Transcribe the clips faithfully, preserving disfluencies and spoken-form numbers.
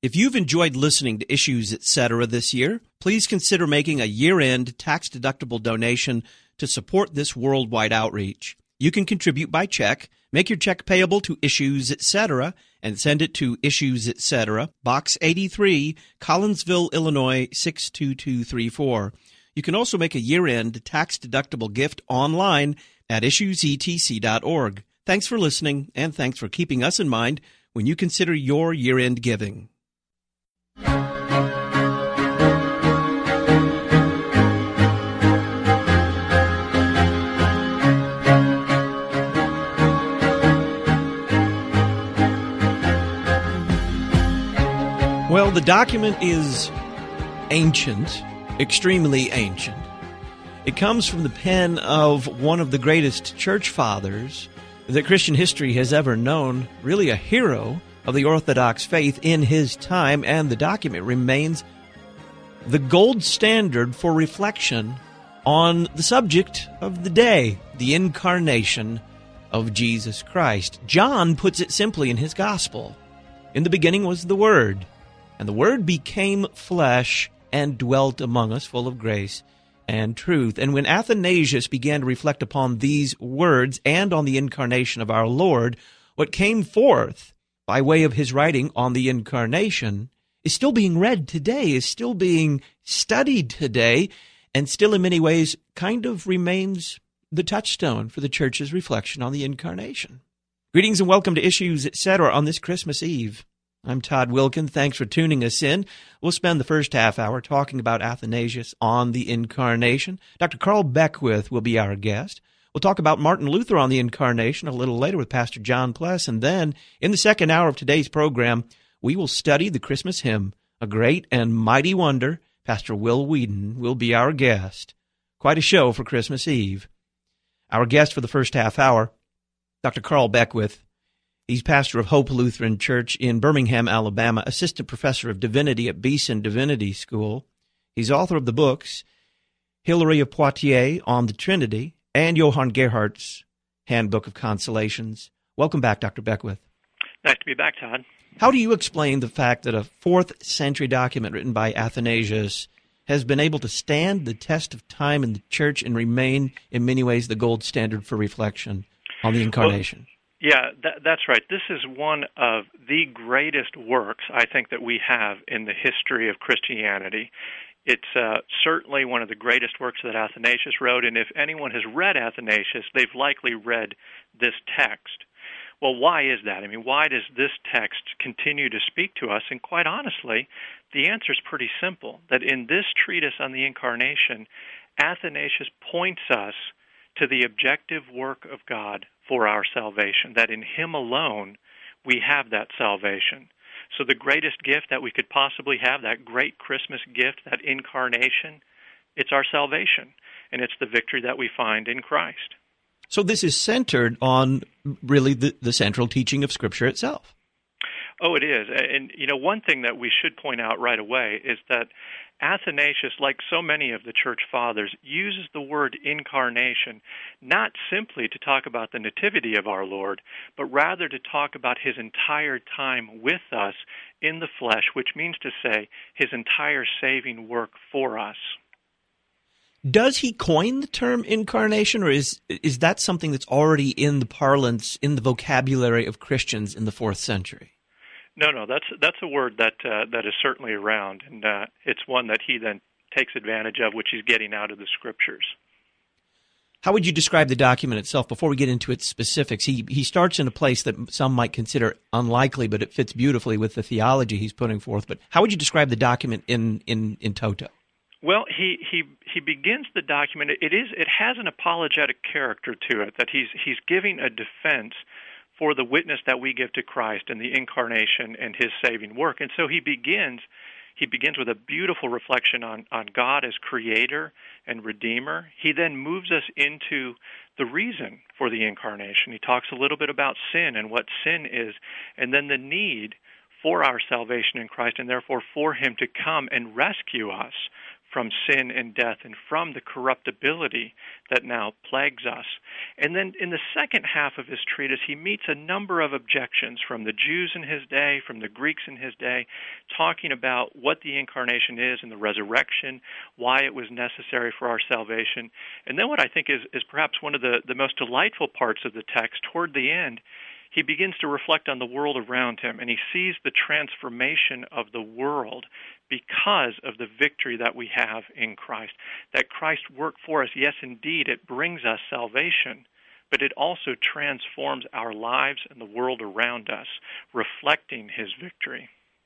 If you've enjoyed listening to Issues, et cetera this year, please consider making a year-end tax-deductible donation to support this worldwide outreach. You can contribute by check. Make your check payable to Issues, et cetera, and send it to Issues, et cetera, Box eighty-three, Collinsville, Illinois, six two two three four. You can also make a year-end tax-deductible gift online at issues e t c dot org. Thanks for listening, and thanks for keeping us in mind when you consider your year-end giving. Well, the document is ancient, extremely ancient. It comes from the pen of one of the greatest church fathers that Christian history has ever known, really a hero of the Orthodox faith in his time, and the document remains the gold standard for reflection on the subject of the day, the incarnation of Jesus Christ. John puts it simply in his gospel. In the beginning was the Word, and the Word became flesh and dwelt among us, full of grace and truth. And when Athanasius began to reflect upon these words and on the incarnation of our Lord, what came forth by way of his writing on the incarnation is still being read today, is still being studied today, and still in many ways kind of remains the touchstone for the church's reflection on the incarnation. Greetings and welcome to Issues, et cetera on this Christmas Eve. I'm Todd Wilkin. Thanks for tuning us in. We'll spend the first half hour talking about Athanasius on the incarnation. Doctor Carl Beckwith will be our guest. We'll talk about Martin Luther on the incarnation a little later with Pastor John Pless. And then, in the second hour of today's program, we will study the Christmas hymn, A Great and Mighty Wonder. Pastor Will Whedon will be our guest. Quite a show for Christmas Eve. Our guest for the first half hour, Doctor Carl Beckwith. He's pastor of Hope Lutheran Church in Birmingham, Alabama, assistant professor of divinity at Beeson Divinity School. He's author of the books Hilary of Poitiers on the Trinity and Johann Gerhardt's Handbook of Consolations. Welcome back, Doctor Beckwith. Nice to be back, Todd. How do you explain the fact that a fourth century document written by Athanasius has been able to stand the test of time in the church and remain, in many ways, the gold standard for reflection on the incarnation? Well, Yeah, that, that's right. This is one of the greatest works, I think, that we have in the history of Christianity. It's uh, certainly one of the greatest works that Athanasius wrote, and if anyone has read Athanasius, they've likely read this text. Well, why is that? I mean, why does this text continue to speak to us? And quite honestly, the answer is pretty simple, that in this treatise on the Incarnation, Athanasius points us to the objective work of God for our salvation, that in Him alone we have that salvation. So the greatest gift that we could possibly have, that great Christmas gift, that incarnation, it's our salvation, and it's the victory that we find in Christ. So this is centered on really the, the central teaching of Scripture itself. Oh, it is. And, you know, one thing that we should point out right away is that Athanasius, like so many of the church fathers, uses the word incarnation not simply to talk about the nativity of our Lord, but rather to talk about his entire time with us in the flesh, which means to say his entire saving work for us. Does he coin the term incarnation, or is is that something that's already in the parlance, in the vocabulary of Christians in the fourth century? No, no, that's that's a word that uh, that is certainly around, and uh, it's one that he then takes advantage of, which he's getting out of the Scriptures. How would you describe the document itself before we get into its specifics? He he starts in a place that some might consider unlikely, but it fits beautifully with the theology he's putting forth. But how would you describe the document in, in, in toto? Well, he, he he begins the document. It is it has an apologetic character to it, that he's he's giving a defense for the witness that we give to Christ and the incarnation and his saving work. And so he begins he begins with a beautiful reflection on, on God as creator and redeemer. He then moves us into the reason for the incarnation. He talks a little bit about sin and what sin is, and then the need for our salvation in Christ, and therefore for him to come and rescue us from sin and death and from the corruptibility that now plagues us. And then in the second half of his treatise, he meets a number of objections from the Jews in his day, from the Greeks in his day, talking about what the incarnation is and the resurrection, why it was necessary for our salvation. And then what I think is, is perhaps one of the, the most delightful parts of the text, toward the end, he begins to reflect on the world around him, and he sees the transformation of the world because of the victory that we have in Christ. That Christ worked for us, yes, indeed, it brings us salvation, but it also transforms our lives and the world around us, reflecting his victory.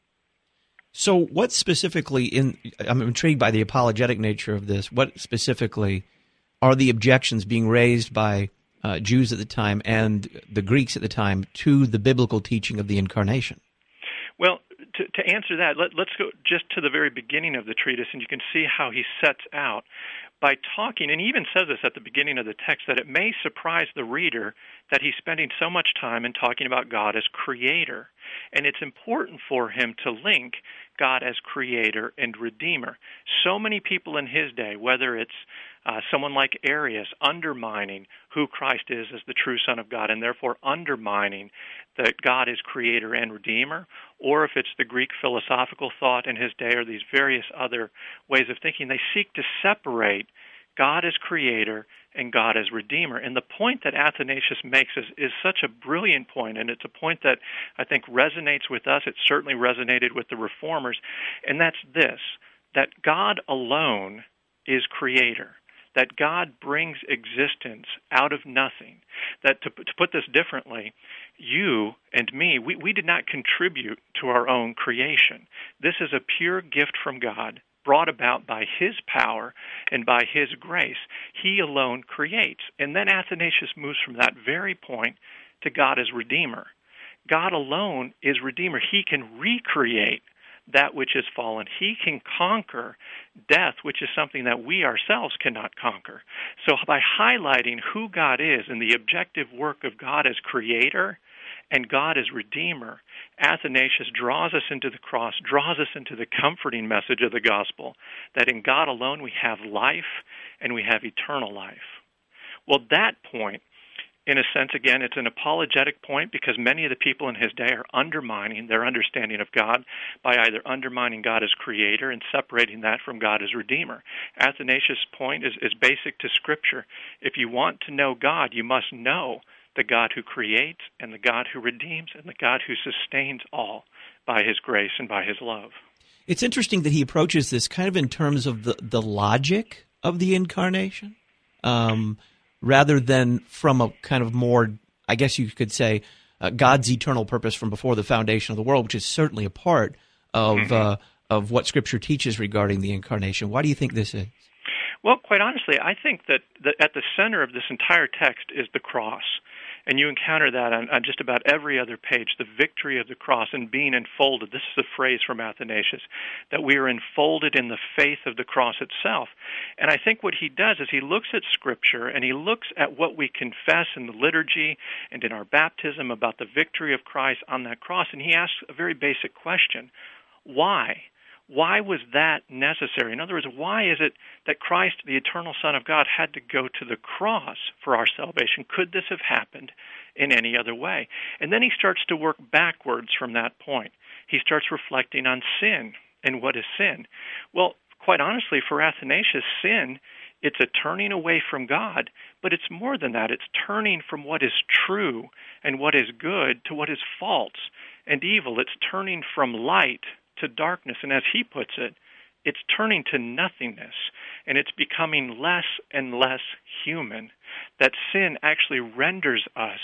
So what specifically, in I'm intrigued by the apologetic nature of this, what specifically are the objections being raised by Uh, Jews at the time and the Greeks at the time to the biblical teaching of the incarnation? Well, to, to answer that, let, let's go just to the very beginning of the treatise, and you can see how he sets out by talking, and he even says this at the beginning of the text, that it may surprise the reader that he's spending so much time in talking about God as creator. And it's important for him to link God as creator and redeemer. So many people in his day, whether it's uh, someone like Arius undermining who Christ is as the true Son of God, and therefore undermining that God is creator and redeemer, or if it's the Greek philosophical thought in his day, or these various other ways of thinking, they seek to separate God as creator and God as redeemer. And the point that Athanasius makes is, is such a brilliant point, and it's a point that I think resonates with us. It certainly resonated with the Reformers, and that's this, that God alone is creator, that God brings existence out of nothing, that to, to put this differently, you and me, we, we did not contribute to our own creation. This is a pure gift from God, brought about by his power and by his grace. He alone creates. And then Athanasius moves from that very point to God as Redeemer. God alone is Redeemer. He can recreate that which is fallen. He can conquer death, which is something that we ourselves cannot conquer. So by highlighting who God is and the objective work of God as Creator and God as Redeemer, Athanasius draws us into the cross, draws us into the comforting message of the gospel, that in God alone we have life and we have eternal life. Well, that point, in a sense, again, it's an apologetic point because many of the people in his day are undermining their understanding of God by either undermining God as creator and separating that from God as redeemer. Athanasius' point is, is basic to Scripture. If you want to know God, you must know the God who creates and the God who redeems and the God who sustains all by his grace and by his love. It's interesting that he approaches this kind of in terms of the, the logic of the incarnation, um, rather than from a kind of more, I guess you could say, uh, God's eternal purpose from before the foundation of the world, which is certainly a part of mm-hmm. uh, of what Scripture teaches regarding the incarnation. Why do you think this is? Well, quite honestly, I think that the, at the center of this entire text is the cross. And you encounter that on, on just about every other page, the victory of the cross and being enfolded. This is a phrase from Athanasius, that we are enfolded in the faith of the cross itself. And I think what he does is he looks at Scripture and he looks at what we confess in the liturgy and in our baptism about the victory of Christ on that cross, and he asks a very basic question. Why? Why was that necessary? In other words, why is it that Christ, the eternal Son of God, had to go to the cross for our salvation? Could this have happened in any other way? And then he starts to work backwards from that point. He starts reflecting on sin and what is sin. Well, quite honestly, for Athanasius, sin, it's a turning away from God, but it's more than that. It's turning from what is true and what is good to what is false and evil. It's turning from light to darkness, and as he puts it, it's turning to nothingness, and it's becoming less and less human, that sin actually renders us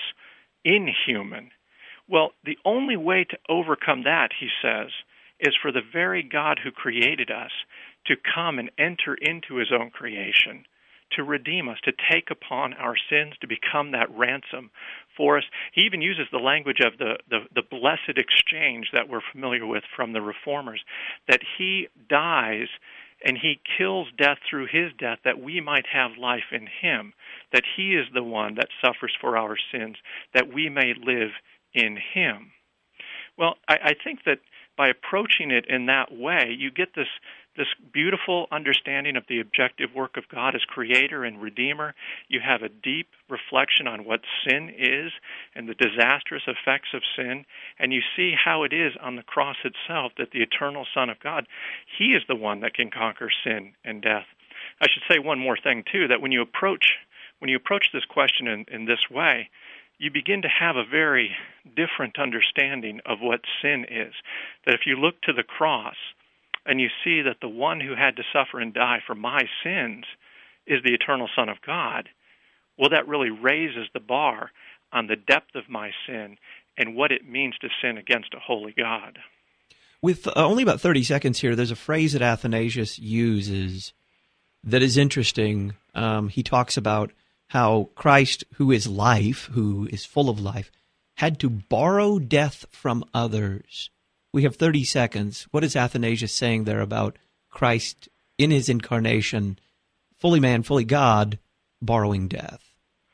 inhuman. Well, the only way to overcome that, he says, is for the very God who created us to come and enter into his own creation, to redeem us, to take upon our sins, to become that ransom for us. He even uses the language of the, the, the blessed exchange that we're familiar with from the Reformers, that he dies and he kills death through his death that we might have life in him, that he is the one that suffers for our sins, that we may live in him. Well, I, I think that by approaching it in that way, you get this this beautiful understanding of the objective work of God as creator and redeemer. You have a deep reflection on what sin is and the disastrous effects of sin, and you see how it is on the cross itself that the eternal Son of God, he is the one that can conquer sin and death. I should say one more thing, too, that when you approach when you approach this question in, in this way, you begin to have a very different understanding of what sin is. That if you look to the cross and you see that the one who had to suffer and die for my sins is the eternal Son of God, well, that really raises the bar on the depth of my sin and what it means to sin against a holy God. With uh, only about thirty seconds here, there's a phrase that Athanasius uses that is interesting. Um, he talks about how Christ, who is life, who is full of life, had to borrow death from others. We have thirty seconds. What is Athanasius saying there about Christ in his incarnation, fully man, fully God, borrowing death?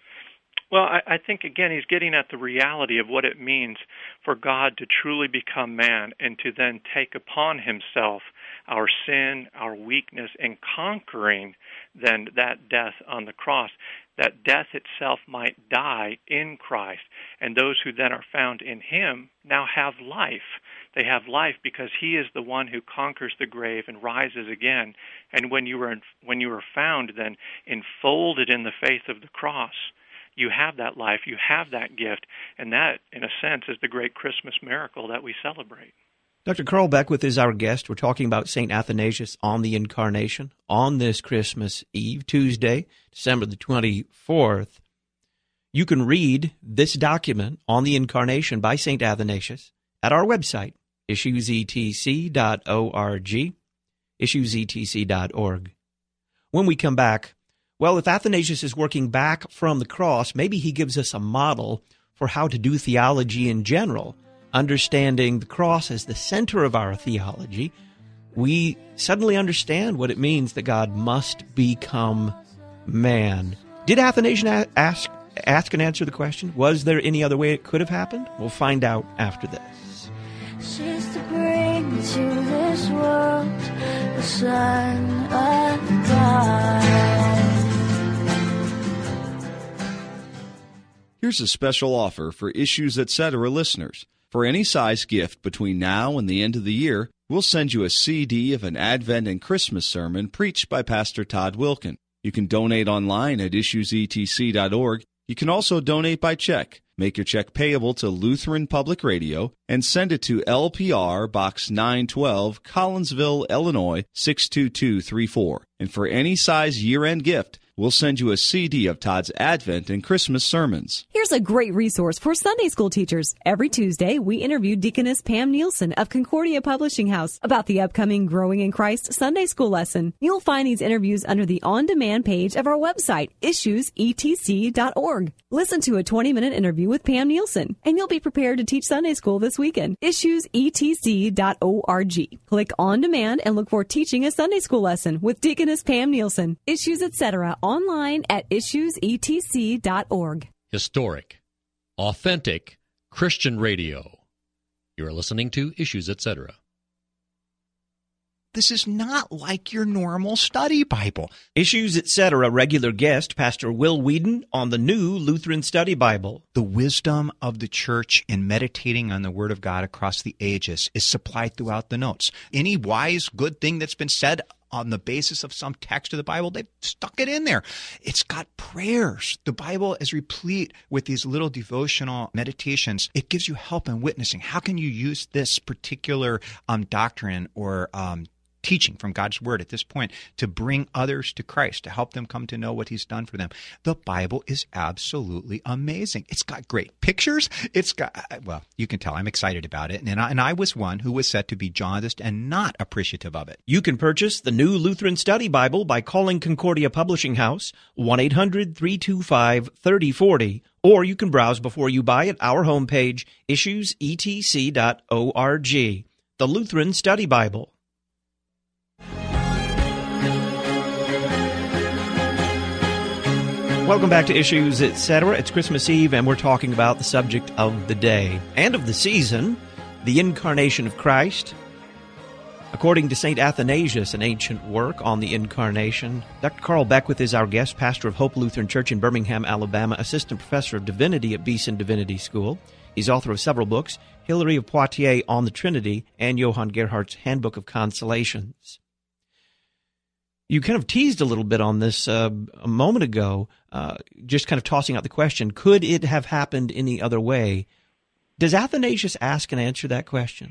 Well, I, I think, again, he's getting at the reality of what it means for God to truly become man and to then take upon himself our sin, our weakness, and conquering then that death on the cross, that death itself might die in Christ. And those who then are found in him now have life. They have life because he is the one who conquers the grave and rises again. And when you are when you are found then enfolded in the faith of the cross, you have that life, you have that gift, and that, in a sense, is the great Christmas miracle that we celebrate. Doctor Carl Beckwith is our guest. We're talking about Saint Athanasius on the Incarnation on this Christmas Eve, Tuesday, December the twenty-fourth. You can read this document on the Incarnation by Saint Athanasius at our website, issues e t c dot org, issues e t c dot org. When we come back, well, if Athanasius is working back from the cross, maybe he gives us a model for how to do theology in general. Understanding the cross as the center of our theology, we suddenly understand what it means that God must become man. Did Athanasius ask, ask and answer the question? Was there any other way it could have happened? We'll find out after this. She's to bring to this world the Son of God. Here's a special offer for Issues Etc. listeners. For any size gift between now and the end of the year, we'll send you a C D of an Advent and Christmas sermon preached by Pastor Todd Wilkin. You can donate online at issues e t c dot org. You can also donate by check. Make your check payable to Lutheran Public Radio and send it to L P R Box nine twelve, Collinsville, Illinois six two two three four. And for any size year-end gift, we'll send you a C D of Todd's Advent and Christmas sermons. Here's a great resource for Sunday school teachers. Every Tuesday, we interview Deaconess Pam Nielsen of Concordia Publishing House about the upcoming Growing in Christ Sunday school lesson. You'll find these interviews under the on-demand page of our website, issues e t c dot org. Listen to a twenty-minute interview with Pam Nielsen, and you'll be prepared to teach Sunday school this weekend. issues e t c dot org. Click on demand and look for Teaching a Sunday School Lesson with Deaconess Pam Nielsen. Issues Etc. online at issues e t c dot org. Historic, authentic Christian radio. You're listening to Issues Etc. This is not like your normal study Bible. Issues Etc. regular guest, Pastor Will Whedon, on the new Lutheran Study Bible. The wisdom of the church in meditating on the Word of God across the ages is supplied throughout the notes. Any wise, good thing that's been said on the basis of some text of the Bible, they've stuck it in there. It's got prayers. The Bible is replete with these little devotional meditations. It gives you help in witnessing. How can you use this particular um, doctrine or um teaching from God's Word at this point to bring others to Christ, to help them come to know what He's done for them? The Bible is absolutely amazing. It's got great pictures. It's got, well, you can tell I'm excited about it. And I, and I was one who was said to be jaundiced and not appreciative of it. You can purchase the new Lutheran Study Bible by calling Concordia Publishing House, one eight hundred three two five three oh four oh, or you can browse before you buy at our homepage, issues e t c dot org. The Lutheran Study Bible. Welcome back to Issues Etc. It's Christmas Eve, and we're talking about the subject of the day and of the season, The Incarnation of Christ. According to Saint Athanasius, an ancient work on the Incarnation, Doctor Carl Beckwith is our guest, pastor of Hope Lutheran Church in Birmingham, Alabama, assistant professor of divinity at Beeson Divinity School. He's author of several books, Hilary of Poitiers on the Trinity and Johann Gerhardt's Handbook of Consolations. You kind of teased a little bit on this uh, a moment ago, uh, just kind of tossing out the question, could it have happened any other way? Does Athanasius ask and answer that question?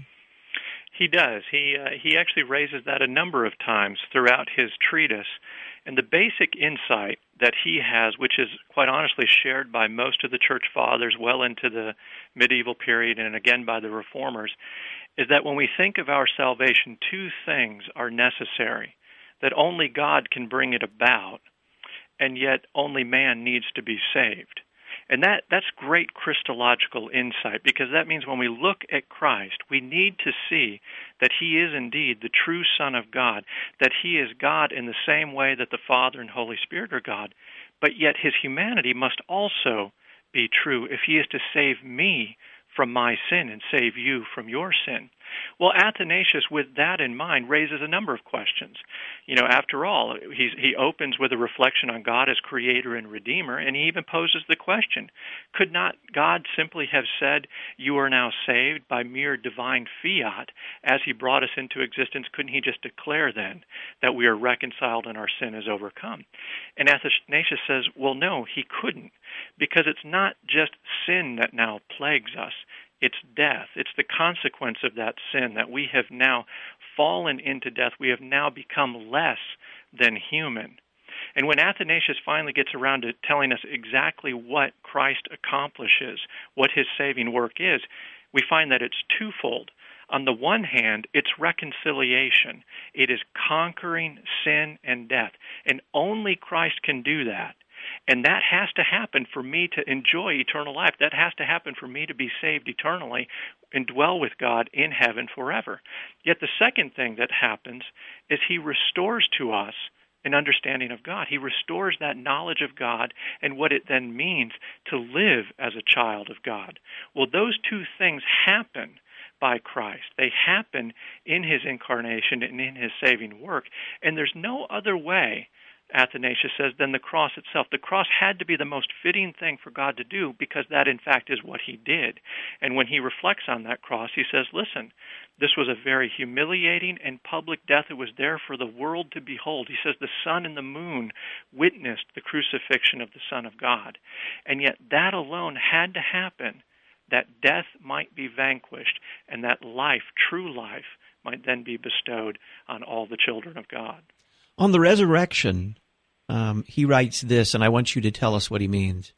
He does. He uh, he actually raises that a number of times throughout his treatise. And the basic insight that he has, which is quite honestly shared by most of the church fathers well into the medieval period and again by the reformers, is that when we think of our salvation, two things are necessary. That only God can bring it about, and yet only man needs to be saved. And that, that's great Christological insight, because that means when we look at Christ, we need to see that he is indeed the true Son of God, that he is God in the same way that the Father and Holy Spirit are God, but yet his humanity must also be true if he is to save me from my sin and save you from your sin. Well, Athanasius, with that in mind, raises a number of questions. You know, after all, he's, he opens with a reflection on God as creator and redeemer, and he even poses the question, could not God simply have said, you are now saved by mere divine fiat as he brought us into existence? Couldn't he just declare then that we are reconciled and our sin is overcome? And Athanasius says, well, no, he couldn't, because it's not just sin that now plagues us. It's death. It's the consequence of that sin that we have now fallen into death. We have now become less than human. And when Athanasius finally gets around to telling us exactly what Christ accomplishes, what his saving work is, we find that it's twofold. On the one hand, it's reconciliation. It is conquering sin and death. And only Christ can do that. And that has to happen for me to enjoy eternal life. That has to happen for me to be saved eternally and dwell with God in heaven forever. Yet the second thing that happens is he restores to us an understanding of God. He restores that knowledge of God and what it then means to live as a child of God. Well, those two things happen by Christ. They happen in his incarnation and in his saving work. And there's no other way, Athanasius says, than the cross itself. The cross had to be the most fitting thing for God to do, because that, in fact, is what he did. And when he reflects on that cross, he says, listen, this was a very humiliating and public death. It was there for the world to behold. He says the sun and the moon witnessed the crucifixion of the Son of God. And yet that alone had to happen, that death might be vanquished, and that life, true life, might then be bestowed on all the children of God. On the resurrection, um, he writes this, and I want you to tell us what he means.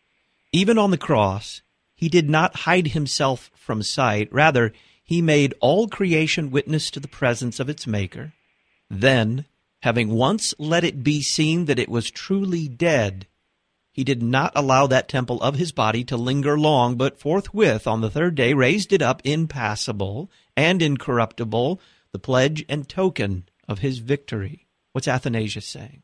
Even on the cross, he did not hide himself from sight. Rather, he made all creation witness to the presence of its Maker. Then, having once let it be seen that it was truly dead, he did not allow that temple of his body to linger long, but forthwith on the third day raised it up impassible and incorruptible, the pledge and token of his victory. What's Athanasius saying?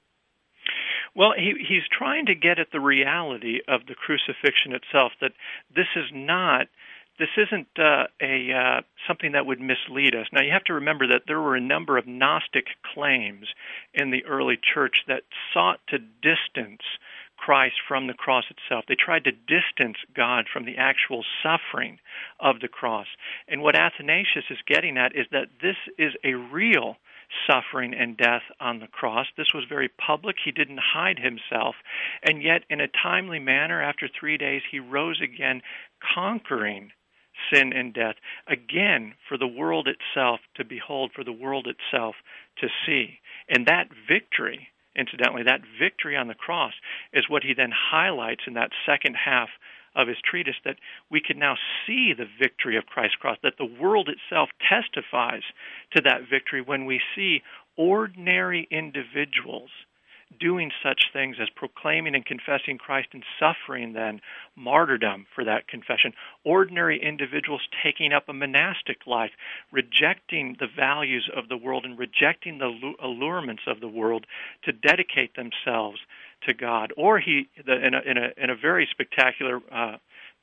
Well, he, he's trying to get at the reality of the crucifixion itself, that this is not, this isn't uh, a uh, something that would mislead us. Now, you have to remember that there were a number of Gnostic claims in the early church that sought to distance Christ from the cross itself. They tried to distance God from the actual suffering of the cross. And what Athanasius is getting at is that this is a real suffering and death on the cross. This was very public. He didn't hide himself. And yet, in a timely manner, after three days, he rose again, conquering sin and death, again for the world itself to behold, for the world itself to see. And that victory, incidentally, that victory on the cross is what he then highlights in that second half of his treatise, that we can now see the victory of Christ's cross, that the world itself testifies to that victory when we see ordinary individuals doing such things as proclaiming and confessing Christ and suffering then martyrdom for that confession. Ordinary individuals taking up a monastic life, rejecting the values of the world and rejecting the allurements of the world to dedicate themselves to God. Or he, the, in, a, in, a, in a very spectacular uh,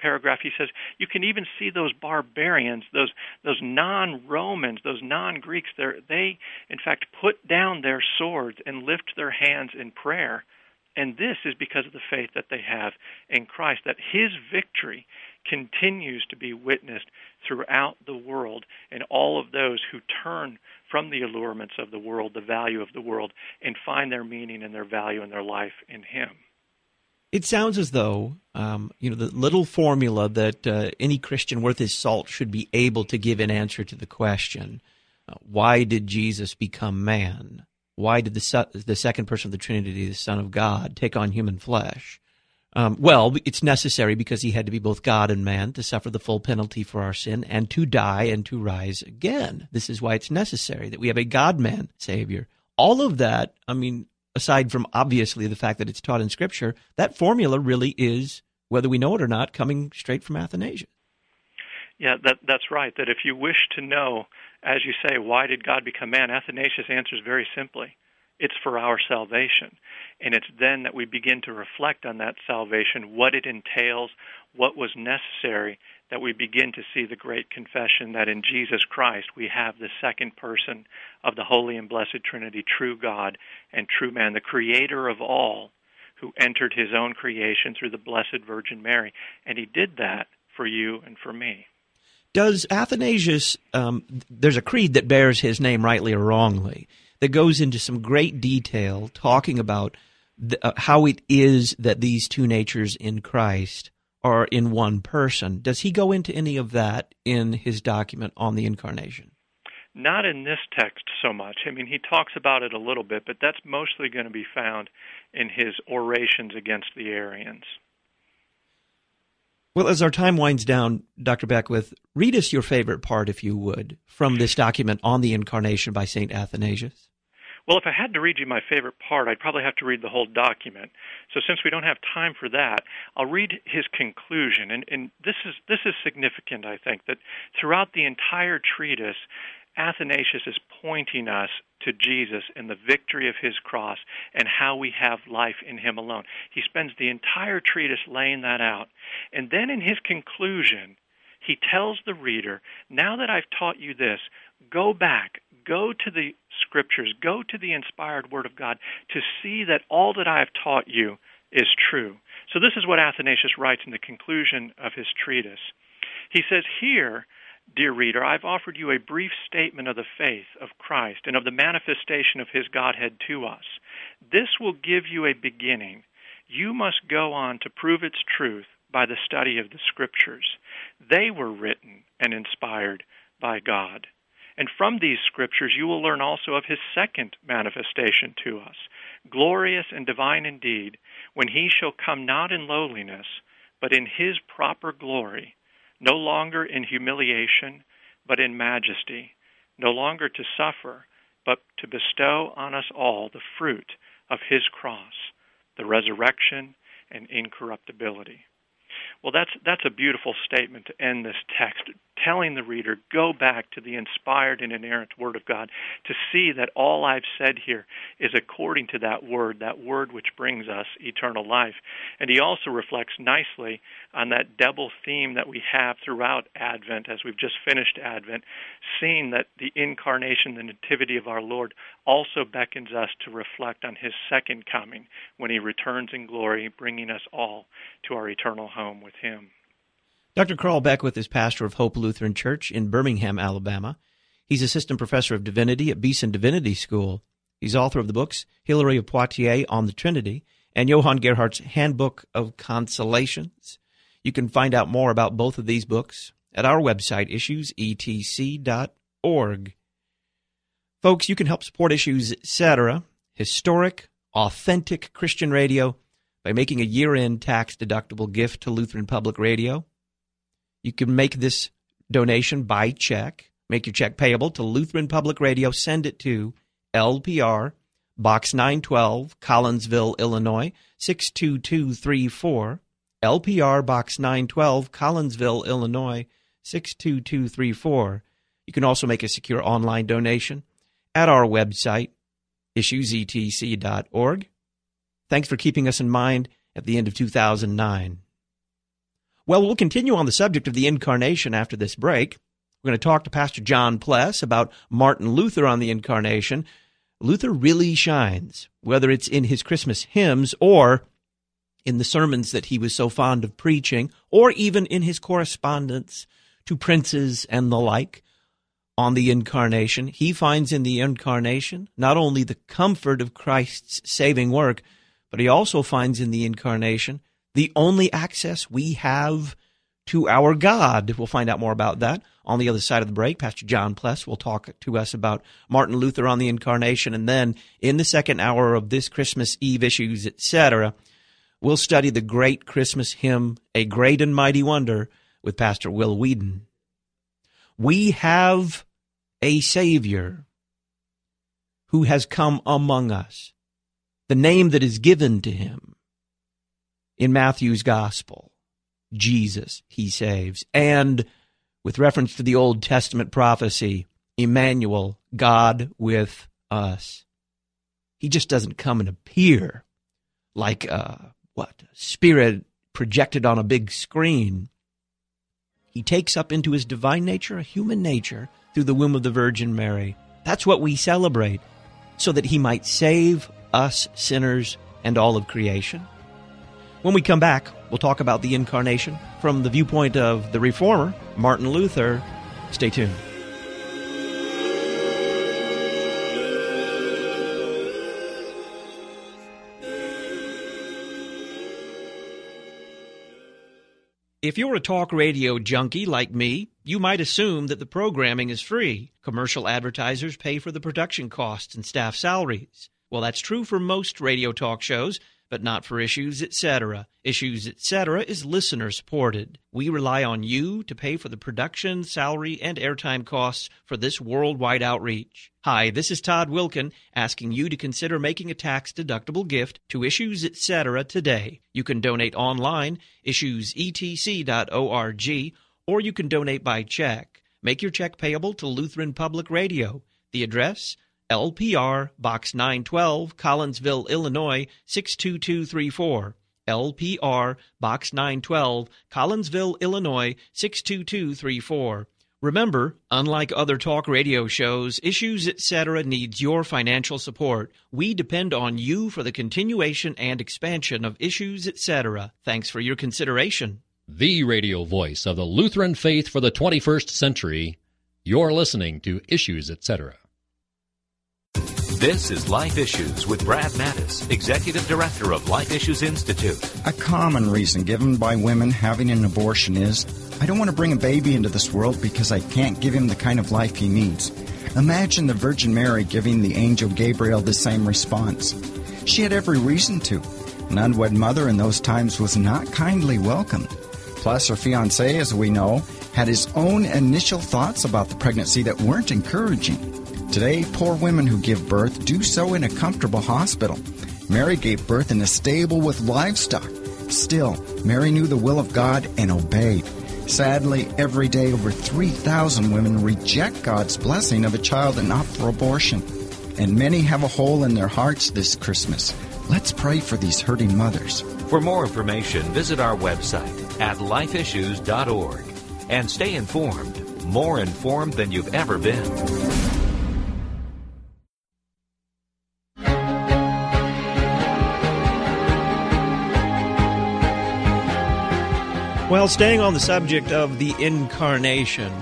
paragraph, he says, you can even see those barbarians, those those non-Romans, those non-Greeks, they, in fact, put down their swords and lift their hands in prayer. And this is because of the faith that they have in Christ, that his victory continues to be witnessed throughout the world, and all of those who turn from the allurements of the world, the value of the world, and find their meaning and their value and their life in him. It sounds as though, um, you know, the little formula that uh, any Christian worth his salt should be able to give in answer to the question, uh, why did Jesus become man? Why did the su- the second person of the Trinity, the Son of God, take on human flesh? Um, well, it's necessary because he had to be both God and man to suffer the full penalty for our sin and to die and to rise again. This is why it's necessary that we have a God-man Savior. All of that, I mean, aside from obviously the fact that it's taught in Scripture, that formula really is, whether we know it or not, coming straight from Athanasius. Yeah, that, that's right, that if you wish to know, as you say, why did God become man, Athanasius answers very simply. It's for our salvation. And it's then that we begin to reflect on that salvation, what it entails, what was necessary, that we begin to see the great confession that in Jesus Christ we have the second person of the Holy and Blessed Trinity, true God and true man, the creator of all, who entered his own creation through the Blessed Virgin Mary. And he did that for you and for me. Does Athanasius, um, there's a creed that bears his name rightly or wrongly, that goes into some great detail talking about the, uh, how it is that these two natures in Christ are in one person. Does he go into any of that in his document on the Incarnation? Not in this text so much. I mean, he talks about it a little bit, but that's mostly going to be found in his orations against the Arians. Well, as our time winds down, Doctor Beckwith, read us your favorite part, if you would, from this document on the Incarnation by Saint Athanasius. Well, if I had to read you my favorite part, I'd probably have to read the whole document. So since we don't have time for that, I'll read his conclusion. And, and this is this is significant, I think, that throughout the entire treatise, Athanasius is pointing us to Jesus and the victory of his cross and how we have life in him alone. He spends the entire treatise laying that out. And then in his conclusion, he tells the reader, now that I've taught you this, go back, go to the Scriptures, go to the inspired Word of God to see that all that I have taught you is true. So this is what Athanasius writes in the conclusion of his treatise. He says, here, dear reader, I've offered you a brief statement of the faith of Christ and of the manifestation of his Godhead to us. This will give you a beginning. You must go on to prove its truth by the study of the Scriptures. They were written and inspired by God. And from these Scriptures you will learn also of his second manifestation to us, glorious and divine indeed, when he shall come not in lowliness, but in his proper glory, no longer in humiliation, but in majesty, no longer to suffer, but to bestow on us all the fruit of his cross, the resurrection and incorruptibility. Well, that's that's a beautiful statement to end this text, telling the reader, go back to the inspired and inerrant Word of God to see that all I've said here is according to that Word, that Word which brings us eternal life. And he also reflects nicely on that double theme that we have throughout Advent, as we've just finished Advent, seeing that the incarnation, the nativity of our Lord, also beckons us to reflect on his second coming when he returns in glory, bringing us all to our eternal home with him. Doctor Carl Beckwith is pastor of Hope Lutheran Church in Birmingham, Alabama. He's assistant professor of divinity at Beeson Divinity School. He's author of the books Hilary of Poitiers on the Trinity and Johann Gerhardt's Handbook of Consolations. You can find out more about both of these books at our website, issues e t c dot org. Folks, you can help support Issues, et cetera, historic, authentic Christian radio, by making a year-end tax-deductible gift to Lutheran Public Radio. You can make this donation by check. Make your check payable to Lutheran Public Radio. Send it to L P R, Box nine twelve, Collinsville, Illinois, six two two three four. L P R, Box nine twelve, Collinsville, Illinois, six two two three four. You can also make a secure online donation at our website, issues e t c dot org. Thanks for keeping us in mind at the end of two thousand nine. Well, we'll continue on the subject of the incarnation after this break. We're going to talk to Pastor John Pless about Martin Luther on the incarnation. Luther really shines, whether it's in his Christmas hymns or in the sermons that he was so fond of preaching, or even in his correspondence to princes and the like on the incarnation. He finds in the incarnation not only the comfort of Christ's saving work, but he also finds in the incarnation the only access we have to our God. We'll find out more about that on the other side of the break. Pastor John Pless will talk to us about Martin Luther on the incarnation, and then in the second hour of this Christmas Eve Issues, et cetera, we'll study the great Christmas hymn, A Great and Mighty Wonder, with Pastor Will Whedon. We have a Savior who has come among us, the name that is given to him in Matthew's Gospel. Jesus, he saves. And with reference to the Old Testament prophecy, Emmanuel, God with us. He just doesn't come and appear like a, what, spirit projected on a big screen. He takes up into his divine nature a human nature through the womb of the Virgin Mary. That's what we celebrate, so that he might save us sinners and all of creation. When we come back, we'll talk about the incarnation from the viewpoint of the reformer, Martin Luther. Stay tuned. If you're a talk radio junkie like me, you might assume that the programming is free. Commercial advertisers pay for the production costs and staff salaries. Well, that's true for most radio talk shows, but not for Issues, et cetera. Issues, et cetera is listener-supported. We rely on you to pay for the production, salary, and airtime costs for this worldwide outreach. Hi, this is Todd Wilkin, asking you to consider making a tax-deductible gift to Issues, et cetera today. You can donate online, issues e t c dot org, or you can donate by check. Make your check payable to Lutheran Public Radio. The address, L P R, Box nine twelve, Collinsville, Illinois, six two two three four. L P R, Box nine twelve, Collinsville, Illinois, six two two three four. Remember, unlike other talk radio shows, Issues, et cetera needs your financial support. We depend on you for the continuation and expansion of Issues, et cetera. Thanks for your consideration. The radio voice of the Lutheran faith for the twenty-first century. You're listening to Issues, et cetera. This is Life Issues with Brad Mattis, Executive Director of Life Issues Institute. A common reason given by women having an abortion is, I don't want to bring a baby into this world because I can't give him the kind of life he needs. Imagine the Virgin Mary giving the angel Gabriel the same response. She had every reason to. An unwed mother in those times was not kindly welcomed. Plus, her fiancé, as we know, had his own initial thoughts about the pregnancy that weren't encouraging. Today, poor women who give birth do so in a comfortable hospital. Mary gave birth in a stable with livestock. Still, Mary knew the will of God and obeyed. Sadly, every day over three thousand women reject God's blessing of a child and opt for abortion. And many have a hole in their hearts this Christmas. Let's pray for these hurting mothers. For more information, visit our website at life issues dot org and stay informed, more informed than you've ever been. Well, staying on the subject of the incarnation,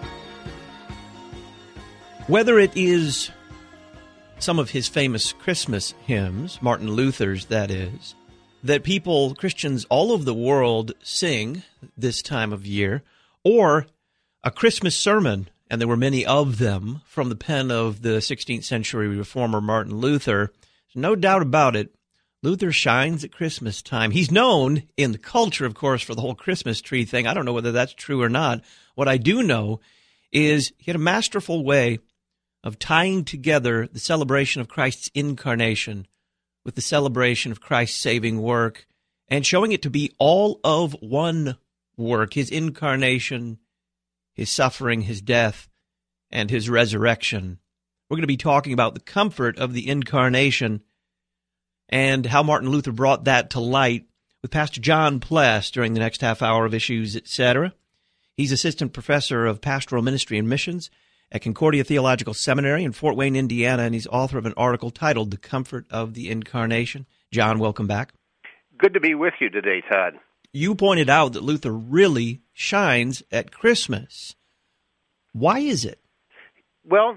whether it is some of his famous Christmas hymns, Martin Luther's that is, that people, Christians all over the world sing this time of year, or a Christmas sermon, and there were many of them from the pen of the sixteenth century reformer Martin Luther, no doubt about it, Luther shines at Christmas time. He's known in the culture, of course, for the whole Christmas tree thing. I don't know whether that's true or not. What I do know is he had a masterful way of tying together the celebration of Christ's incarnation with the celebration of Christ's saving work and showing it to be all of one work, his incarnation, his suffering, his death, and his resurrection. We're going to be talking about the comfort of the incarnation and how Martin Luther brought that to light with Pastor John Pless during the next half hour of Issues, et cetera. He's assistant professor of pastoral ministry and missions at Concordia Theological Seminary in Fort Wayne, Indiana, and he's author of an article titled The Comfort of the Incarnation. John, welcome back. Good to be with you today, Todd. You pointed out that Luther really shines at Christmas. Why is it? Well,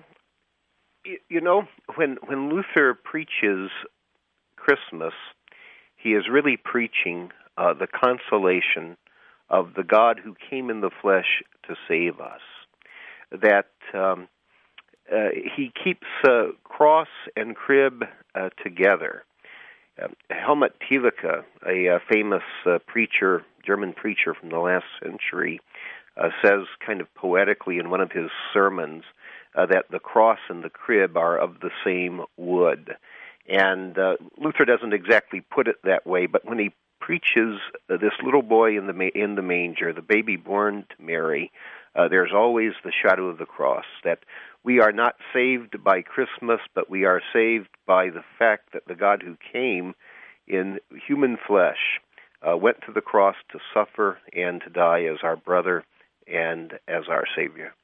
you know, when when Luther preaches Christmas, he is really preaching uh, the consolation of the God who came in the flesh to save us. That um, uh, he keeps uh, cross and crib uh, together. Uh, Helmut Thielicke, a uh, famous uh, preacher, German preacher from the last century, uh, says kind of poetically in one of his sermons uh, that the cross and the crib are of the same wood. And uh, Luther doesn't exactly put it that way, but when he preaches uh, this little boy in the ma- in the manger, the baby born to Mary, uh, there's always the shadow of the cross, that we are not saved by Christmas, but we are saved by the fact that the God who came in human flesh uh, went to the cross to suffer and to die as our brother and as our Savior.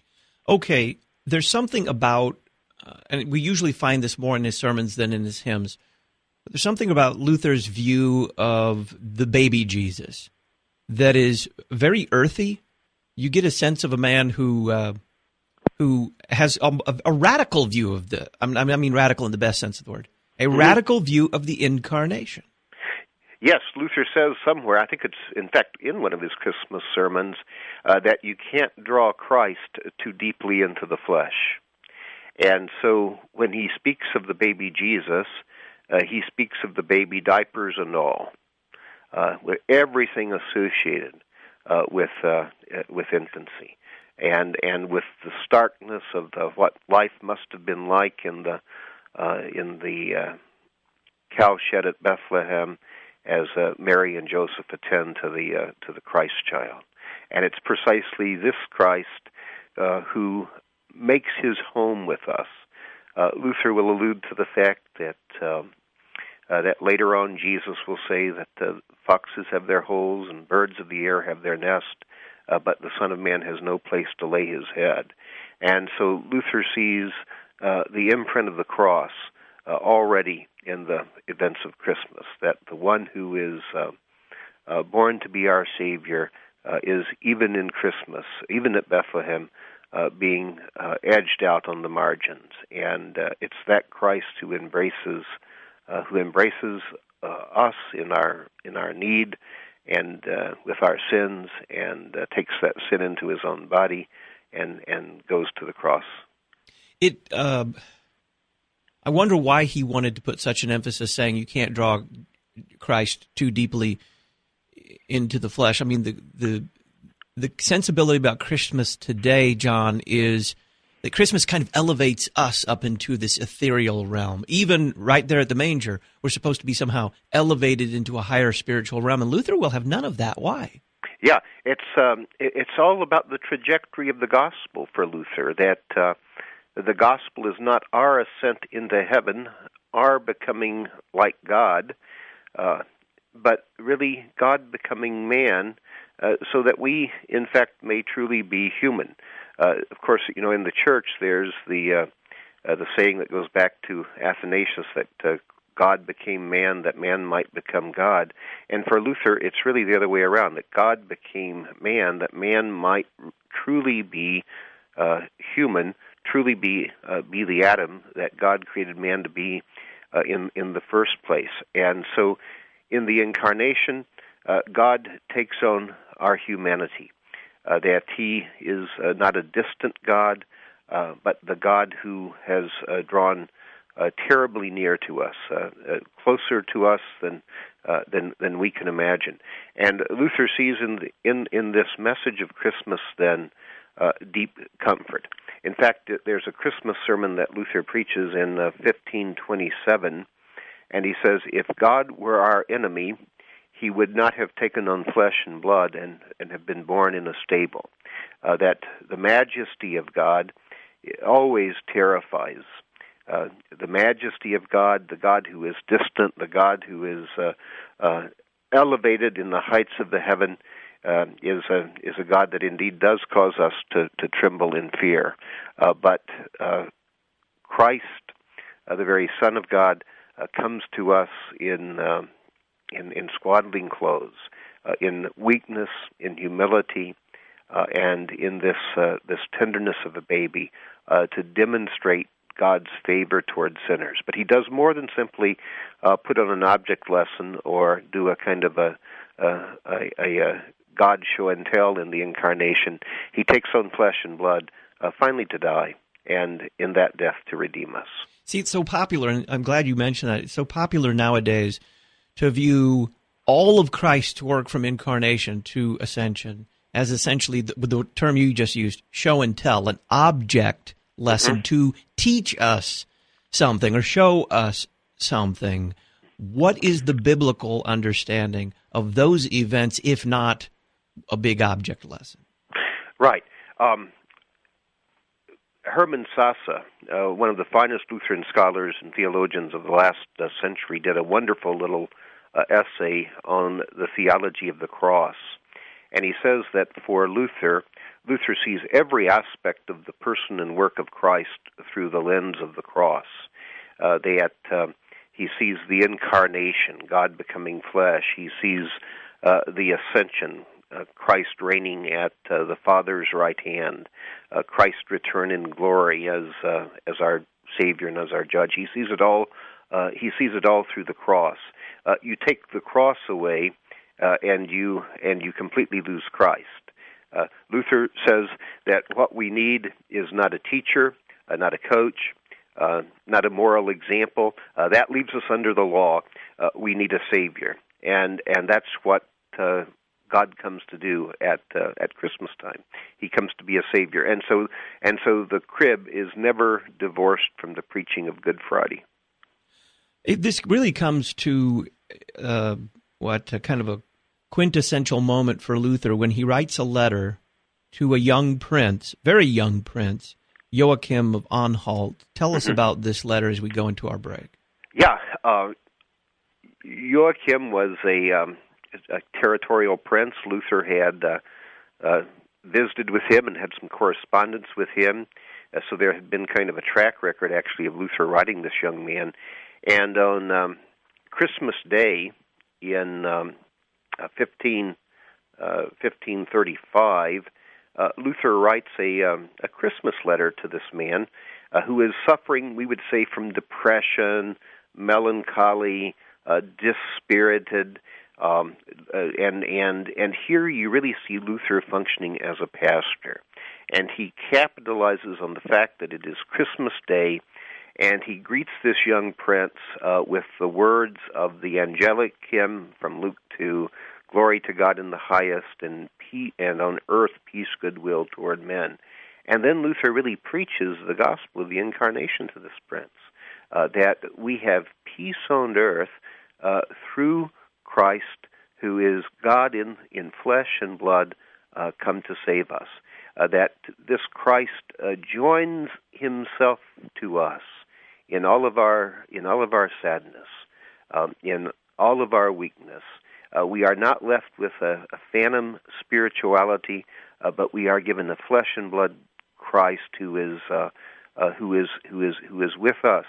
Okay, there's something about, uh, and we usually find this more in his sermons than in his hymns, but there's something about Luther's view of the baby Jesus that is very earthy. You get a sense of a man who uh, who has a, a radical view of the, I mean, I mean radical in the best sense of the word, a mm-hmm. radical view of the incarnation. Yes, Luther says somewhere, I think it's, in fact, in one of his Christmas sermons, uh, that you can't draw Christ too deeply into the flesh. And so when he speaks of the baby Jesus, uh, he speaks of the baby diapers and all, uh, with everything associated uh, with uh, with infancy, and and with the starkness of the, what life must have been like in the uh, in the uh, cowshed at Bethlehem, as uh, Mary and Joseph attend to the uh, to the Christ child. And it's precisely this Christ uh, who makes his home with us. Uh, Luther will allude to the fact that um, uh, that later on Jesus will say that uh, foxes have their holes and birds of the air have their nest, uh, but the Son of Man has no place to lay his head. And so Luther sees uh, the imprint of the cross uh, already in the events of Christmas, that the one who is uh, uh, born to be our Savior uh, is, even in Christmas, even at Bethlehem, uh, being uh, edged out on the margins. And uh, it's that Christ who embraces uh, who embraces uh, us in our in our need and uh, with our sins, and uh, takes that sin into his own body and, and goes to the cross. It. Uh... I wonder why he wanted to put such an emphasis saying you can't draw Christ too deeply into the flesh. I mean, the the the sensibility about Christmas today, John, is that Christmas kind of elevates us up into this ethereal realm. Even right there at the manger, we're supposed to be somehow elevated into a higher spiritual realm, and Luther will have none of that. Why? Yeah, it's um, it's all about the trajectory of the gospel for Luther, that uh, the gospel is not our ascent into heaven, our becoming like God, uh, but really God becoming man, uh, so that we, in fact, may truly be human. Uh, of course, you know, in the church, there's the uh, uh, the saying that goes back to Athanasius that uh, God became man, that man might become God. And for Luther, it's really the other way around, that God became man, that man might truly be uh, human, truly be uh, be the Adam that God created man to be uh, in in the first place. And so, in the incarnation, uh, God takes on our humanity. Uh, that He is uh, not a distant God, uh, but the God who has uh, drawn uh, terribly near to us, uh, uh, closer to us than uh, than than we can imagine. And Luther sees in the, in in this message of Christmas then uh, deep comfort. In fact, there's a Christmas sermon that Luther preaches in uh, fifteen twenty-seven, and he says, "If God were our enemy, He would not have taken on flesh and blood and, and have been born in a stable." Uh, that the majesty of God always terrifies. Uh, the majesty of God, the God who is distant, the God who is uh, uh, elevated in the heights of the heaven, uh, is a is a God that indeed does cause us to, to tremble in fear. Uh, but uh, Christ, uh, the very Son of God, uh, comes to us in uh, in, in swaddling clothes, uh, in weakness, in humility, uh, and in this uh, this tenderness of a baby, uh, to demonstrate God's favor towards sinners. But he does more than simply uh, put on an object lesson or do a kind of a, a, a, a, a God show and tell in the incarnation. He takes on flesh and blood, uh, finally to die, and in that death to redeem us. See, it's so popular, and I'm glad you mentioned that. It's so popular nowadays to view all of Christ's work from incarnation to ascension as essentially, the, with the term you just used, show and tell, an object lesson mm-hmm. to teach us something or show us something. What is the biblical understanding of those events, if not a big object lesson? Right. Um, Hermann Sasse, uh, one of the finest Lutheran scholars and theologians of the last uh, century, did a wonderful little uh, essay on the theology of the cross. And he says that for Luther, Luther sees every aspect of the person and work of Christ through the lens of the cross. Uh, that uh, he sees the incarnation, God becoming flesh. He sees uh, the ascension, uh, Christ reigning at uh, the Father's right hand, uh, Christ's return in glory as uh, as our Savior and as our Judge. He sees it all. Uh, he sees it all through the cross. Uh, you take the cross away, uh, and you and you completely lose Christ. Uh, Luther says that what we need is not a teacher, uh, not a coach, uh, not a moral example. Uh, that leaves us under the law. Uh, we need a Savior, and and that's what uh, God comes to do at uh, at Christmas time. He comes to be a Savior, and so and so the crib is never divorced from the preaching of Good Friday. It, this really comes to uh, what uh, kind of a quintessential moment for Luther when he writes a letter to a young prince, very young prince, Joachim of Anhalt. Tell us about this letter as we go into our break. Yeah, uh, Joachim was a, um, a territorial prince. Luther had uh, uh, visited with him and had some correspondence with him, uh, so there had been kind of a track record, actually, of Luther writing this young man. And on um, Christmas Day in um, Uh, fifteen, uh, fifteen thirty-five, uh, Luther writes a, um, a Christmas letter to this man uh, who is suffering, we would say, from depression, melancholy, uh, dispirited, um, uh, and and and here you really see Luther functioning as a pastor, and he capitalizes on the fact that it is Christmas Day, and he greets this young prince uh, with the words of the angelic hymn from Luke two, "Glory to God in the highest, and peace, and on earth peace, goodwill toward men." And then Luther really preaches the gospel of the incarnation to this prince, uh, that we have peace on earth uh, through Christ, who is God in, in flesh and blood, uh, come to save us. Uh, that this Christ uh, joins himself to us in all of our in all of our sadness, um, in all of our weakness. Uh, we are not left with a, a phantom spirituality, uh, but we are given a flesh and blood Christ who is uh, uh, who is who is who is with us,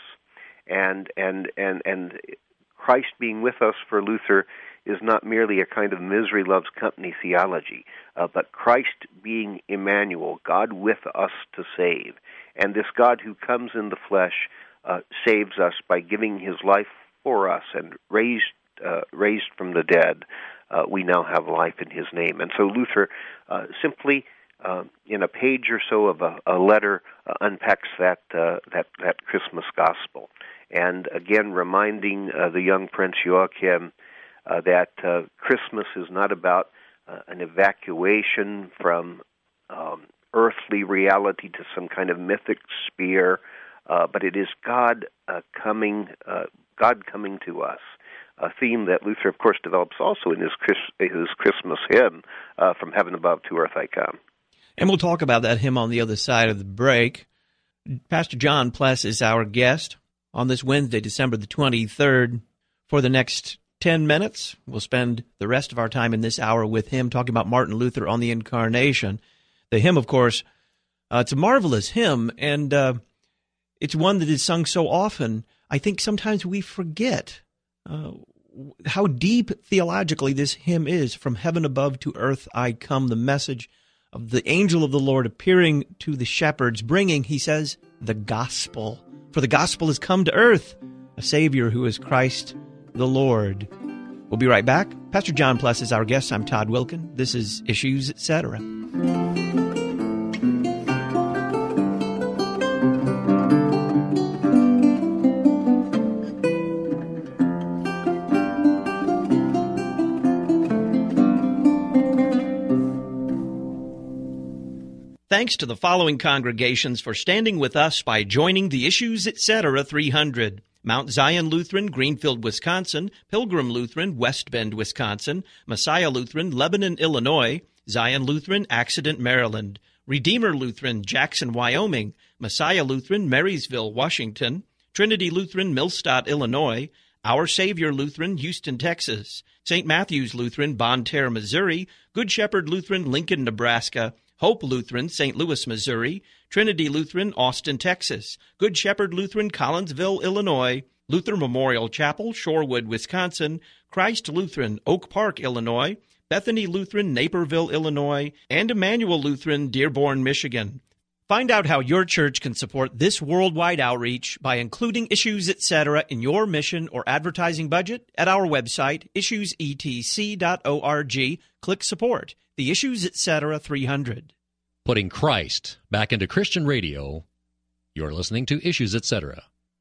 and and and and Christ being with us for Luther is not merely a kind of misery loves company theology, uh, but Christ being Emmanuel, God with us to save, and this God who comes in the flesh uh, saves us by giving His life for us and raised. Uh, raised from the dead, uh, we now have life in His name. And so Luther uh, simply, uh, in a page or so of a, a letter, uh, unpacks that, uh, that that Christmas gospel. And again, reminding uh, the young Prince Joachim uh, that uh, Christmas is not about uh, an evacuation from um, earthly reality to some kind of mythic sphere, uh, but it is God uh, coming, uh, God coming to us. A theme that Luther, of course, develops also in his Chris, his Christmas hymn, uh, "From Heaven Above to Earth I Come." And we'll talk about that hymn on the other side of the break. Pastor John Pless is our guest on this Wednesday, December the twenty-third. For the next ten minutes. We'll spend the rest of our time in this hour with him talking about Martin Luther on the Incarnation. The hymn, of course, uh, it's a marvelous hymn, and uh, it's one that is sung so often, I think sometimes we forget uh, how deep theologically this hymn is. From heaven above to earth I come, the message of the angel of the Lord appearing to the shepherds, bringing, he says, the gospel. For the gospel has come to earth, a Savior who is Christ the Lord. We'll be right back. Pastor John Pless is our guest. I'm Todd Wilken. This is Issues, et cetera. Thanks to the following congregations for standing with us by joining the Issues, et cetera three hundred. Mount Zion Lutheran, Greenfield, Wisconsin; Pilgrim Lutheran, West Bend, Wisconsin; Messiah Lutheran, Lebanon, Illinois; Zion Lutheran, Accident, Maryland; Redeemer Lutheran, Jackson, Wyoming; Messiah Lutheran, Marysville, Washington; Trinity Lutheran, Millstadt, Illinois; Our Savior Lutheran, Houston, Texas; Saint Matthew's Lutheran, Bonne Terre, Missouri; Good Shepherd Lutheran, Lincoln, Nebraska; Hope Lutheran, Saint Louis, Missouri; Trinity Lutheran, Austin, Texas; Good Shepherd Lutheran, Collinsville, Illinois; Luther Memorial Chapel, Shorewood, Wisconsin; Christ Lutheran, Oak Park, Illinois; Bethany Lutheran, Naperville, Illinois; and Emmanuel Lutheran, Dearborn, Michigan. Find out how your church can support this worldwide outreach by including Issues, et cetera in your mission or advertising budget at our website, issues e t c dot org. Click Support. The Issues, et cetera three hundred. Putting Christ back into Christian radio. You're listening to Issues, et cetera.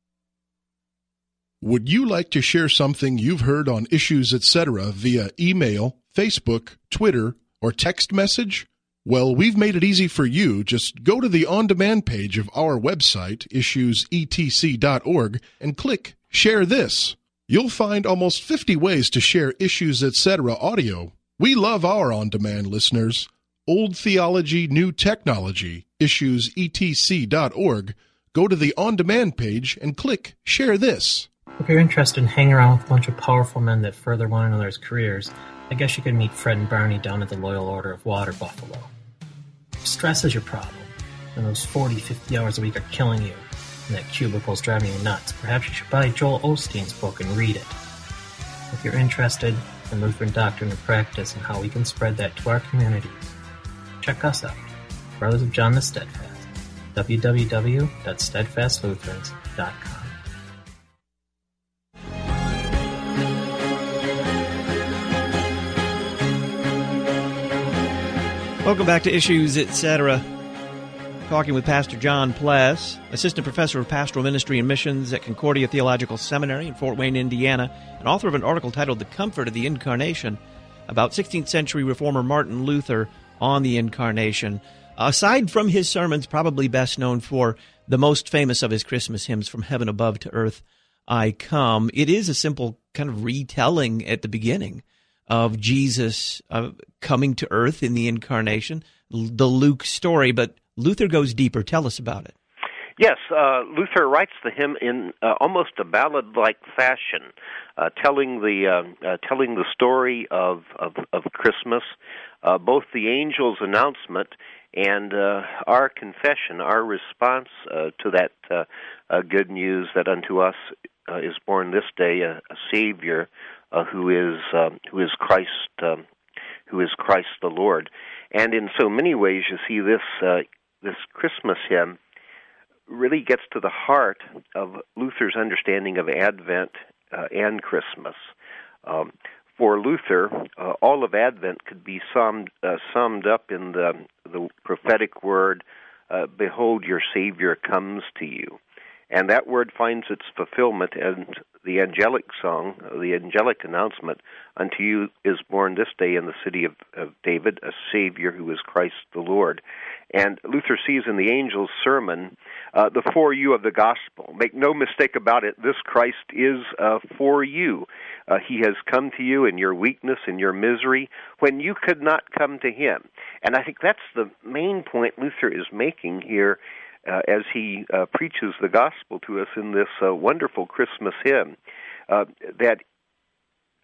Would you like to share something you've heard on Issues, et cetera via email, Facebook, Twitter, or text message? Well, we've made it easy for you. Just go to the on-demand page of our website, issues e t c dot org, and click Share This. You'll find almost fifty ways to share Issues, et cetera audio. We love our on-demand listeners. Old theology, new technology, issues e t c dot org. Go to the on-demand page and click Share This. If you're interested in hanging around with a bunch of powerful men that further one another's careers, I guess you could meet Fred and Barney down at the Loyal Order of Water Buffalo. If stress is your problem, and those forty, fifty hours a week are killing you, and that cubicle's driving you nuts, perhaps you should buy Joel Osteen's book and read it. If you're interested in Lutheran doctrine and practice and how we can spread that to our communities, check us out, Brothers of John the Steadfast, w w w dot steadfast lutherans dot com. Welcome back to Issues, et cetera. Talking with Pastor John Pless, Assistant Professor of Pastoral Ministry and Missions at Concordia Theological Seminary in Fort Wayne, Indiana, and author of an article titled The Comfort of the Incarnation, about sixteenth century reformer Martin Luther on the Incarnation. Aside from his sermons, probably best known for the most famous of his Christmas hymns, From Heaven Above to Earth I Come, it is a simple kind of retelling at the beginning of Jesus uh, coming to earth in the Incarnation, the Luke story, but Luther goes deeper. Tell us about it. Yes, uh, Luther writes the hymn in uh, almost a ballad-like fashion, uh, telling the uh, uh, telling the story of of, of Christmas, uh, both the angel's announcement and uh, our confession, our response uh, to that uh, uh, good news that unto us uh, is born this day a, a Savior uh, who is um, who is Christ, um, who is Christ the Lord. And in so many ways, you see this uh, this Christmas hymn really gets to the heart of Luther's understanding of Advent uh, and Christmas. Um, for Luther, uh, all of Advent could be summed uh, summed up in the the prophetic word, uh, "Behold, your Savior comes to you," and that word finds its fulfillment in the angelic song, the angelic announcement, "Unto you is born this day in the city of, of David a Savior who is Christ the Lord." And Luther sees in the angel's sermon uh, the for you of the gospel. Make no mistake about it, this Christ is uh, for you. Uh, he has come to you in your weakness, in your misery, when you could not come to him. And I think that's the main point Luther is making here uh, as he uh, preaches the gospel to us in this uh, wonderful Christmas hymn, uh, that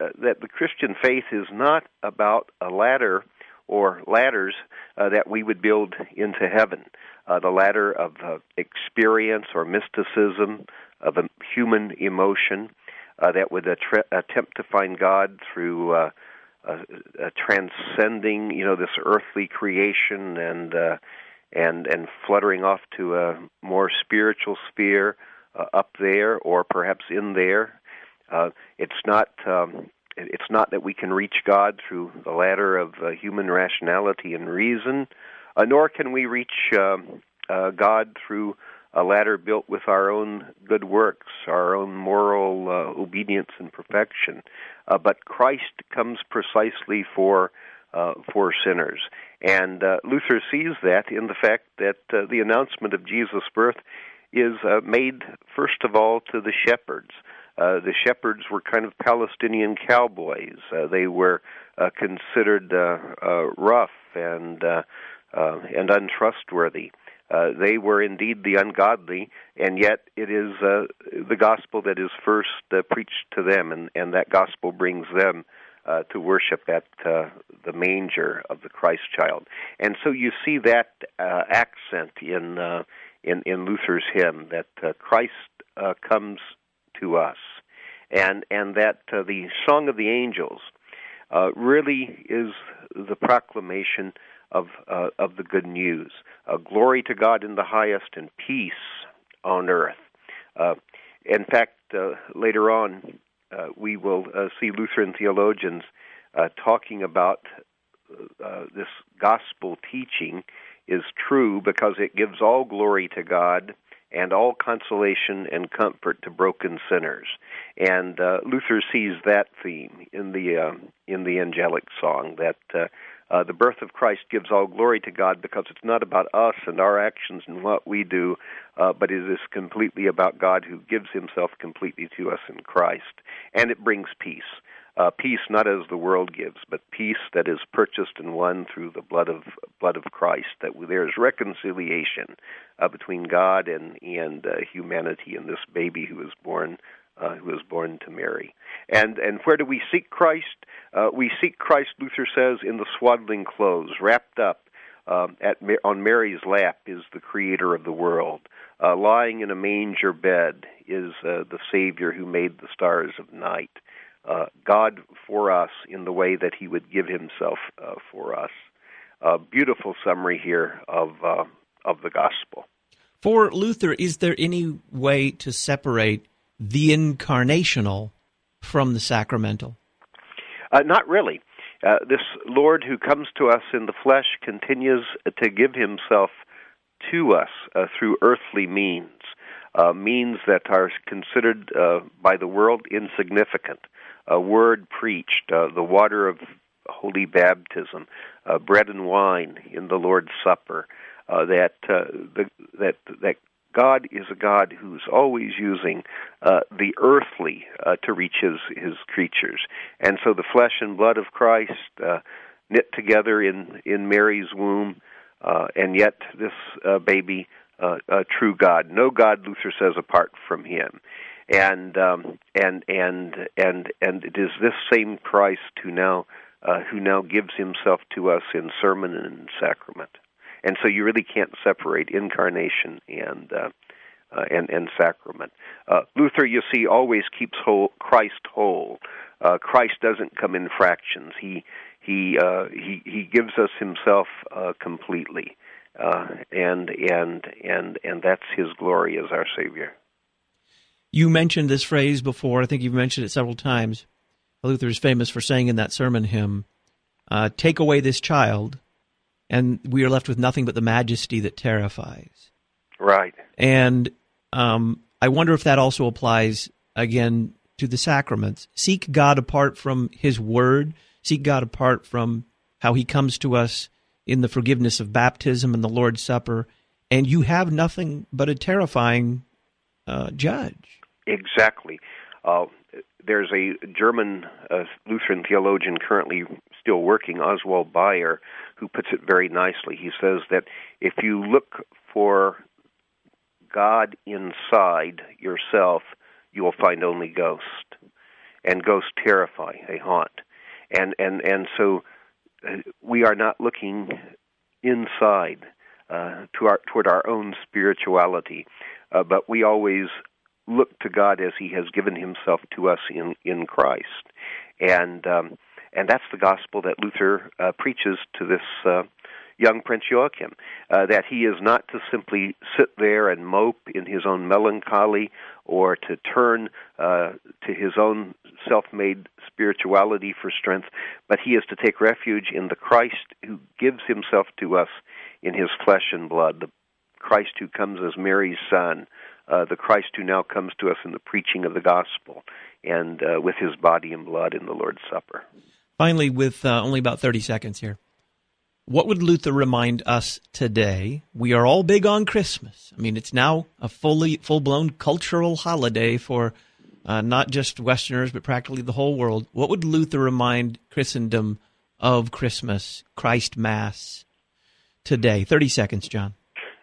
uh, that the Christian faith is not about a ladder or ladders uh, that we would build into heaven, uh, the ladder of uh, experience or mysticism, of a human emotion uh, that would attra- attempt to find God through uh, uh, uh, transcending, you know, this earthly creation and uh, and and fluttering off to a more spiritual sphere uh, up there or perhaps in there. Uh, it's not. Um, It's not that we can reach God through the ladder of uh, human rationality and reason, uh, nor can we reach um, uh, God through a ladder built with our own good works, our own moral uh, obedience and perfection. Uh, but Christ comes precisely for uh, for sinners. And uh, Luther sees that in the fact that uh, the announcement of Jesus' birth is uh, made, first of all, to the shepherds. Uh, the shepherds were kind of Palestinian cowboys. Uh, they were uh, considered uh, uh, rough and uh, uh, and untrustworthy. Uh, they were indeed the ungodly, and yet it is uh, the gospel that is first uh, preached to them, and, and that gospel brings them uh, to worship at uh, the manger of the Christ child. And so you see that uh, accent in, uh, in in Luther's hymn, that uh, Christ uh, comes to us, and and that uh, the Song of the Angels uh, really is the proclamation of uh, of the good news. Uh, glory to God in the highest, and peace on earth. Uh, in fact, uh, later on, uh, we will uh, see Lutheran theologians uh, talking about uh, this gospel teaching is true because it gives all glory to God and all consolation and comfort to broken sinners. And uh, Luther sees that theme in the uh, in the angelic song, that uh, uh, the birth of Christ gives all glory to God because it's not about us and our actions and what we do, uh, but it is completely about God who gives himself completely to us in Christ. And it brings peace. Uh, peace not as the world gives, but peace that is purchased and won through the blood of blood of Christ. That there is reconciliation uh, between God and and uh, humanity in this baby who is born, uh, who is born to Mary. And and where do we seek Christ? Uh, we seek Christ, Luther says, in the swaddling clothes, wrapped up um, at on Mary's lap is the Creator of the world. Uh, lying in a manger bed is uh, the Savior who made the stars of night. Uh, God for us in the way that he would give himself uh, for us. Uh, beautiful summary here of uh, of the gospel. For Luther, is there any way to separate the incarnational from the sacramental? Uh, not really. Uh, this Lord who comes to us in the flesh continues to give himself to us uh, through earthly means, uh, means that are considered uh, by the world insignificant. A word preached, uh, the water of holy baptism, uh, bread and wine in the Lord's Supper, uh, that uh, the, that that God is a God who's always using uh, the earthly uh, to reach his, his creatures. And so the flesh and blood of Christ uh, knit together in, in Mary's womb, uh, and yet this uh, baby, uh, a true God. No God, Luther says, apart from him. And um, and and and and it is this same Christ who now uh, who now gives himself to us in sermon and in sacrament. And so you really can't separate incarnation and uh, uh, and and sacrament. Uh, Luther, you see, always keeps whole, Christ whole. Uh, Christ doesn't come in fractions. He he uh, he he gives us himself uh, completely, uh, and and and and that's his glory as our Savior. You mentioned this phrase before. I think you've mentioned it several times. Luther is famous for saying in that sermon hymn, uh, take away this child, and we are left with nothing but the majesty that terrifies. Right. And um, I wonder if that also applies, again, to the sacraments. Seek God apart from his word. Seek God apart from how he comes to us in the forgiveness of baptism and the Lord's Supper, and you have nothing but a terrifying uh, judge. Exactly. Uh, there's a German uh, Lutheran theologian currently still working, Oswald Bayer, who puts it very nicely. He says that if you look for God inside yourself, you will find only ghost. and ghosts terrify, they haunt. And, and, and so uh, we are not looking inside uh, to our, toward our own spirituality, uh, but we always look to God as He has given Himself to us in, in Christ. And um, and that's the gospel that Luther uh, preaches to this uh, young Prince Joachim, uh, that he is not to simply sit there and mope in his own melancholy or to turn uh, to his own self-made spirituality for strength, but he is to take refuge in the Christ who gives Himself to us in His flesh and blood, the Christ who comes as Mary's son, uh, the Christ who now comes to us in the preaching of the gospel and uh, with His body and blood in the Lord's Supper. Finally, with uh, only about thirty seconds here, what would Luther remind us today? We are all big on Christmas. I mean, it's now a fully full-blown cultural holiday for uh, not just Westerners, but practically the whole world. What would Luther remind Christendom of Christmas, Christ Mass, today? thirty seconds, John.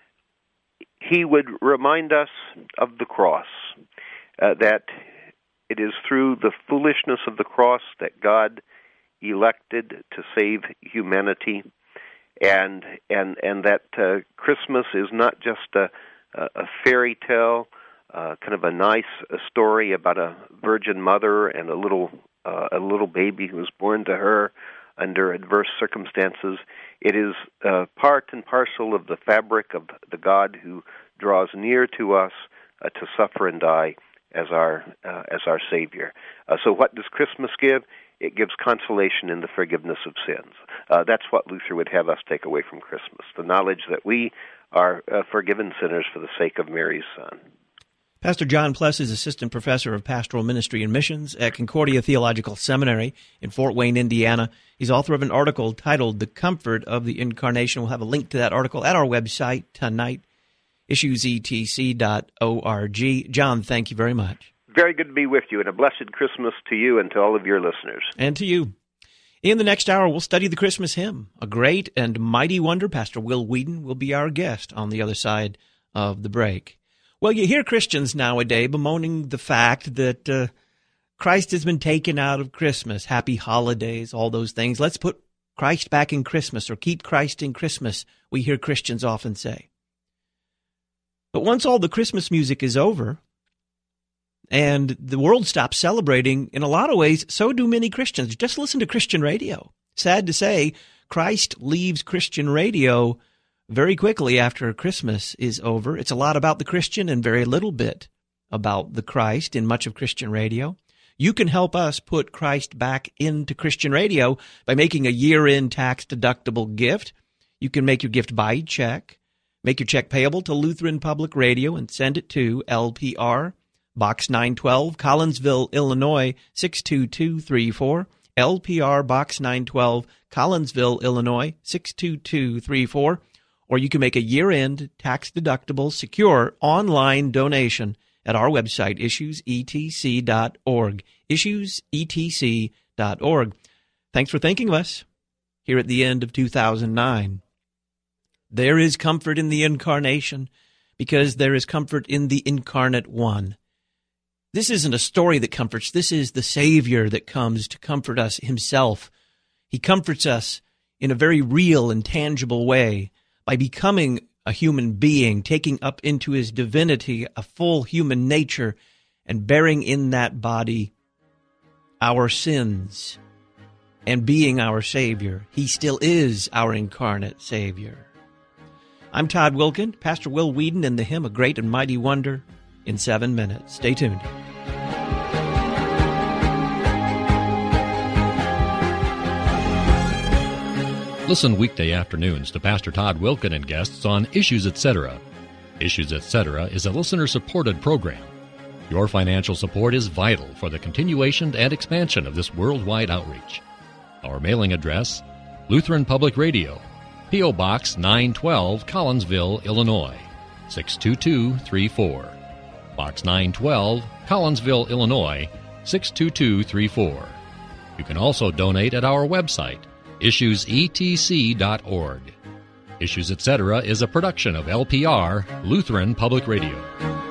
He would remind us of the cross, uh, that it is through the foolishness of the cross that God elected to save humanity, and and and that uh, Christmas is not just a, a fairy tale, uh, kind of a nice a story about a virgin mother and a little uh, a little baby who was born to her under adverse circumstances. It is uh, part and parcel of the fabric of the God who draws near to us uh, to suffer and die as our uh, as our Savior. Uh, so what does Christmas give? It gives consolation in the forgiveness of sins. Uh, that's what Luther would have us take away from Christmas, the knowledge that we are uh, forgiven sinners for the sake of Mary's Son. Pastor John Pless is Assistant Professor of Pastoral Ministry and Missions at Concordia Theological Seminary in Fort Wayne, Indiana. He's author of an article titled The Comfort of the Incarnation. We'll have a link to that article at our website tonight, issues e t c dot org. John, thank you very much. Very good to be with you, and a blessed Christmas to you and to all of your listeners. And to you. In the next hour, we'll study the Christmas hymn, A Great and Mighty Wonder. Pastor Will Whedon will be our guest on the other side of the break. Well, you hear Christians nowadays bemoaning the fact that uh, Christ has been taken out of Christmas. Happy holidays, all those things. Let's put Christ back in Christmas, or keep Christ in Christmas, we hear Christians often say. But once all the Christmas music is over, and the world stops celebrating, in a lot of ways, so do many Christians. Just listen to Christian radio. Sad to say, Christ leaves Christian radio very quickly after Christmas is over. It's a lot about the Christian and very little bit about the Christ in much of Christian radio. You can help us put Christ back into Christian radio by making a year-end tax-deductible gift. You can make your gift by check. Make your check payable to Lutheran Public Radio and send it to L P R, Box nine twelve, Collinsville, Illinois, six two two three four. L P R, Box nine twelve, Collinsville, Illinois, six two two three four. Or you can make a year-end, tax-deductible, secure online donation at our website, issues e t c dot org. issues e t c dot org. Thanks for thinking of us here at the end of two thousand nine. There is comfort in the Incarnation because there is comfort in the Incarnate One. This isn't a story that comforts. This is the Savior that comes to comfort us Himself. He comforts us in a very real and tangible way by becoming a human being, taking up into His divinity a full human nature, and bearing in that body our sins and being our Savior. He still is our incarnate Savior. I'm Todd Wilkin, Pastor Will Whedon, and the hymn A Great and Mighty Wonder in seven minutes. Stay tuned. Listen weekday afternoons to Pastor Todd Wilkin and guests on Issues Etc. Issues Etc. is a listener-supported program. Your financial support is vital for the continuation and expansion of this worldwide outreach. Our mailing address, Lutheran Public Radio, P O. Box nine twelve, Collinsville, Illinois, six two two three four. Box nine twelve, Collinsville, Illinois, six two two three four. You can also donate at our website, issues e t c dot org. Issues Etc. is a production of L P R, Lutheran Public Radio.